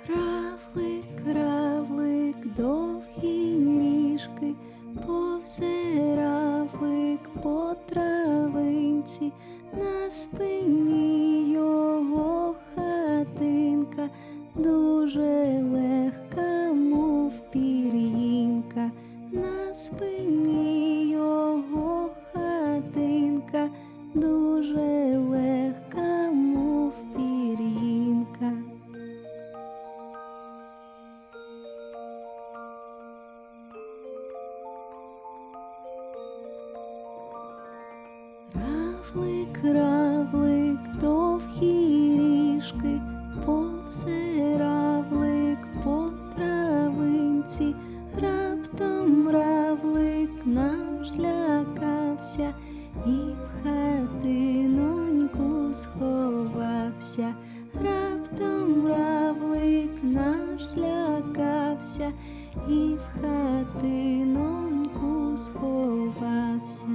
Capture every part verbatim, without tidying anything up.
Равлик, равлик, довгі ніжки, повзе равлик по травинці, на спині його хатинка, дуже легка, мов пір'їнка, на спині його хатинка, дуже легка, мов пір'їнка. Равлик, равлик, довгі ріжки, повзе равлик по травинці, раптом равлик наш лякався і в хатиноньку сховався. Раптом равлик наш лякався і в хатиноньку сховався.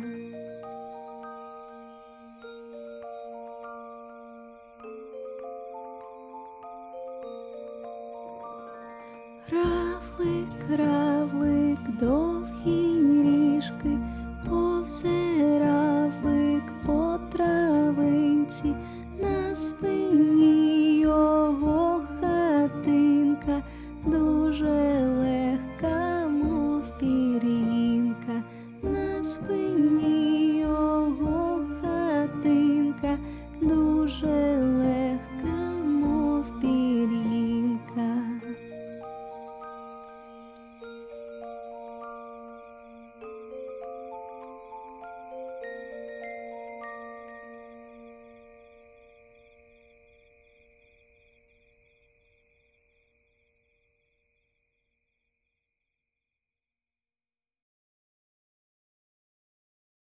Равлик, равлик, довгі ніжки, повзе равлик по травинці, на спині його хатинка, дуже легка, мов пір'їнка, на спині